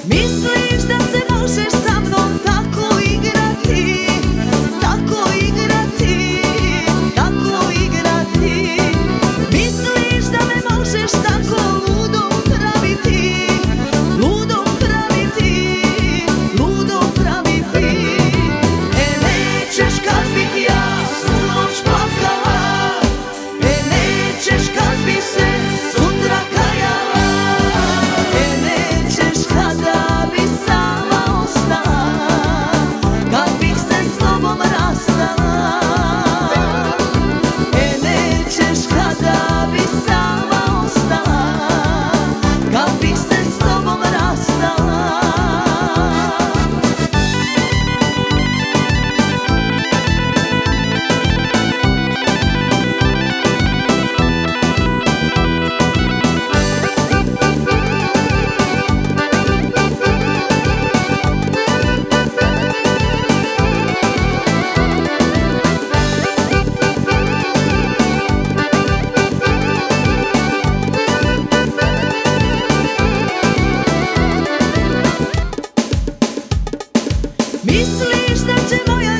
Misliš da se možeš sa mnom tako igrati, tako igrati, tako igrati. Misliš da me možeš tako ludom praviti, ludom praviti, ludom praviti. E nećeš kad bih ja svu noć plakala, e nećeš kad bi se sutra kajala, e nećeš kada bi sama ostala, kad bih se s tobom rastala, e nećeš kada bi sama ostala, kad bih se s tobom rastala. Misliš da će moja